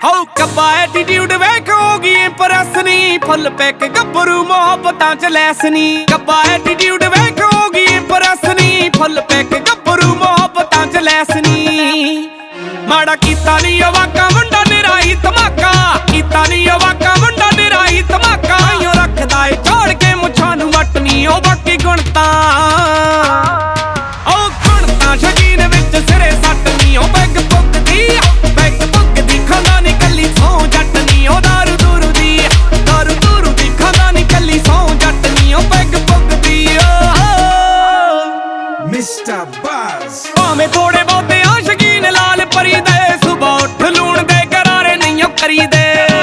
ਓ ਕੱਬਾ attitude ਵੇਖ ਹੋ ਗਈ ਇੰਪ੍ਰੈਸ ਨੀ ਫੁੱਲ ਪੈਕ ਗੱਭਰੂ ਮੁਹੱਬਤਾਂ ਚ ਲੈਸ ਨੀ ਕੱਬਾ ਐਟੀਟਿਊਡ ਵੇਖ ਹੋ ਗਈ ਇੰਪ੍ਰੈਸ ਨੀ ਫੁੱਲ ਪੈਕ ਗੱਭਰੂ ਮੁਹੱਬਤਾਂ ਚ ਲੈਸ ਨੀ ਮਾੜਾ ਕੀਤਾ ਨੀ ਉਹ ਵਾਕਾ ਮੁੰਡਾ ਨਿਰਾਈ ਧਮਾਕਾ ਕੀਤਾ ਨੀ ਉਹ ਵਾਕਾ ਮੁੰਡਾ ਨਿਰਾਈ ਧਮਾਕਾ ਓ ਰੱਖਦਾ ਏ ਛੋੜ ਕੇ ਮੁੱਛਾਂ ਨੂੰ ਵੱਟ ਨੀ ਉਹ ਬਾਕੀ ਗੁਣ ਤਾਂ ਉਹ ਗੁਣ ਤਾਂ ਸ਼ਕੀਨ ਵਿੱਚ ਸਿਰੇ ਸੱਟ ਨੀ ਉਹ ਪੈਗ ਪੁੱਗਦੀ ਖਾਂਦਾ ਨੀ ਕੱਲੀ ਸੌ ਜੱਟ ਨੀ ਉਹ ਦਾਰੂ ਦੂਰੂ ਦੀ ਖਾਂਦਾ ਨੀ ਕੱਲੀ ਸੌ ਜੱਟ ਨੀ ਉਹ ਪੈਗ ਪੁੱਗਦੀ Mr. Buzz ਭਾਵੇਂ ਥੋੜੇ ਬਹੁਤੇ ਆ ਸ਼ਕੀਨ ਲਾਲ ਪਰੀ ਦੇ ਸੁਬਾ ਉੱਠ ਲੂਣ ਦੇ ਕਰਾਰੇ ਨਹੀਂ ਉਹ ਕਰੀਦੇ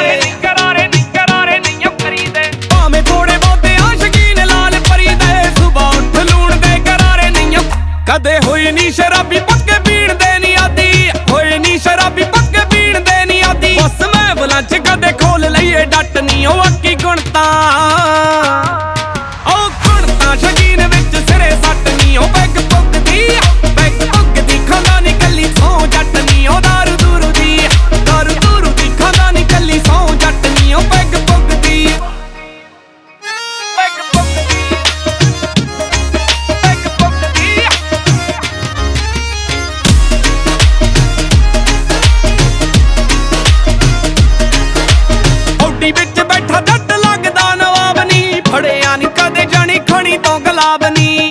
ਭਾਵੇਂ ਥੋੜੇ ਬਹੁਤੇ ਆ ਸ਼ਕੀਨ ਲਾਲ ਪਰੀ ਦੇ ਸੁਬਾ ਉੱਠ ਲੂਣ ਦੇ ਕਰਾਰੇ ਨਹੀਂ ਉਹ ਕਦੇ ਹੋਈ ਨੀ ਸ਼ਰਾਬੀ ਪੱਕੇ ਪੀਣ ਦੇ ਨੀ ਆਦੀ ਹੋਈ ਨੀ ਸ਼ਰਾਬੀ ਪੱਕੇ ਪੀਣ ਦੇ ਨੀ ਆਦੀ ਬਸ ਮੈਂ ਬਲੰਚ ਕਦੇ ਖੋਲ ਲਈਏ ਡੱਟ ਨੀ ਉਹ ਅੱਕੀ ਗੁਣਤਾ ਉਹ ਗੁਣਤਾ ਸ਼ਕੀਨ ਵਿੱਚ ਸਿਰੇ ਸੱਟ ਨੀ ਉਹ ਪੈਗ ਪੁੱਗਦੀ ਖਾਂਦਾ ਨੀ ਕੱਲੀ ਸੌ ਜੱਟ ਨੀ ਉਹ ਦਾਰੂ ਦੂਰੂ ਦੀ ਖਾਂਦਾ ਨੀ ਕੱਲੀ ਸੌ ਜੱਟ ਨੀ ਉਹ ਪੈਗ ਪੁੱਗਦੀ ਔਡੀ ਵਿੱਚ ਬੈਠਾ ਜੱਟ ਲੱਗਦਾ ਨਵਾਬ ਨੀ ਫੜਿਆ ਨੀ ਕਦੇ ਜਾਣੀ ਖਣੀ ਤੋਂ ਗੁਲਾਬ ਨੀ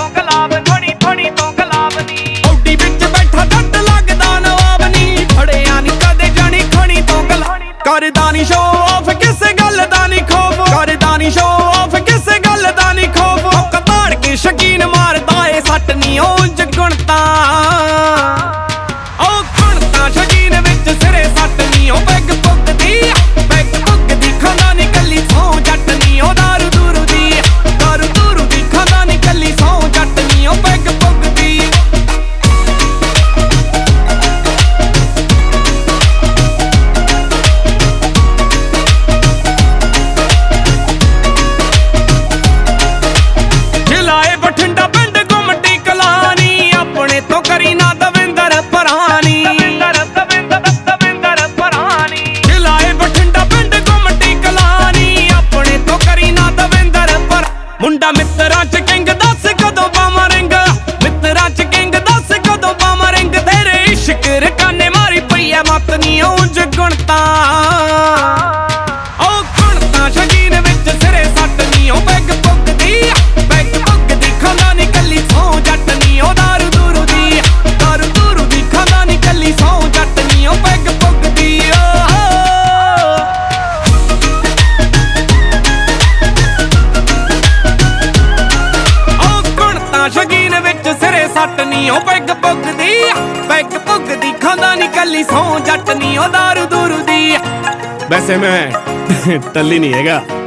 ਔਡੀ ਵਿੱਚ ਬੈਠਾ ਜੱਟ ਲੱਗਦਾ ਨਵਾਬ ਨੀ ਫੜਿਆ ਨੀ ਕਦੇ ਜਾਣੀ ਖਣੀ ਤੋਂ ਕਰਦਾ ਨੀ ਸ਼ੋਅ ਆਫ ਕਿਸੇ ਗੱਲ ਦਾ ਨੀ ਖੌਫ ਕਰਦਾ ਨੀ ਸ਼ੋਅ ਆਫ ਕਿਸੇ ਗੱਲ ਦਾ ਨੀ ਖੌਫ ਕਤਾੜ ਕੇ ਸ਼ਕੀਨ ਮਾਰਦਾ ਏ ਸੱਟ ਨੀ ਉਹ ਜਗਣਤਾ ਉਹ ਗੁਣਤਾ ਸ਼ਕੀਨ ਵਿੱਚ ਸਿਰੇ ਸੱਟ ਨੀ ਉਹ ਪੈਗ ਪੁੱਗਦੀ ਖਾਂਦਾ ਨੀ ਕੱਲੀ ਸੌ ਜੱਟ ਨੀ ਉਹ ਦਾਰੂ ਦੂਰੂ ਦੀ ਖਾਂਦਾ ਨੀ ਕੱਲੀ ਸੌ ਜੱਟ ਨੀ ਉਹ ਪੈਗ ਪੁੱਗਦੀ ਜਿਲਾਏ ਬਠਿੰਡਾ ਪਿੰਡ ਗੁੰਮਟੀ ਕਲਾਨੀ ਆਪਣੇ ਤੋਂ ਕਰੀ ਨਾ ਦਵਿੰਦਰ ਪਰਾਨੀ ਜਿਲਾਏ ਬਠਿੰਡਾ ਪਿੰਡ ਗੁੰਮਟੀ ਕਲਾਨੀ ਆਪਣੇ ਤੋਂ ਕਰੀ ਨਾ ਦਵਿੰਦਰ ਪਰ ਮੁੰਡਾ ਮਿੱਤਰਾਂ ਚ ਕਿੰਗ ਦੱਸ ਕਦੋਂ ਪਾਵਾਂ ਰਿੰਗ ਮਿੱਤਰਾਂ ਚ ਕਿੰਗ ਦੱਸ ਕਦੋਂ ਪਾਵਾਂ ਰਿੰਗ ਤੇਰੇ ਇਸ਼ਕ ਰਕਾਨੇ ਮਾਰੀ ਪਈ ਐ ਮੱਤ ਨੀ ਉਂਝ ਗੁਣਤਾ ਉਹ ਗੁਣਤਾ ਸ਼ਕੀਨ ਵਿੱਚ ਸਿਰੇ ਸੱਟ ਨੀ ਉਹ ਪੈਗ ਪੁੱਗਦੀ ਖਾਂਦਾ ਨੀ ਕੱਲੀ ਸੌ ਜੱਟ ਨੀ ਉਹ ਦਾਰੂ ਦੂਰੂ ਦੀ ਖਾਂਦਾ ਨੀ ਕੱਲੀ ਸੌ ਜੱਟ ਨੀ ਉਹ ਪੈਗ ਪੁੱਗਦੀ ਉਹ ਗੁਣਤਾ ਸ਼ਕੀਨ ਵਿੱਚ ਸਿਰੇ ਸੱਟ ਨੀ ਉਹ ਪੈਗ ਪੁੱਗਦੀ ਖਾਂਦਾ ਨੀ ਕੱਲੀ ਸੌ ਜੱਟ ਨੀ ਉਹ ਦਾਰੂ ਦੂਰੂ ਦੀ वैसे मैं टल्ली नहीं हैगा।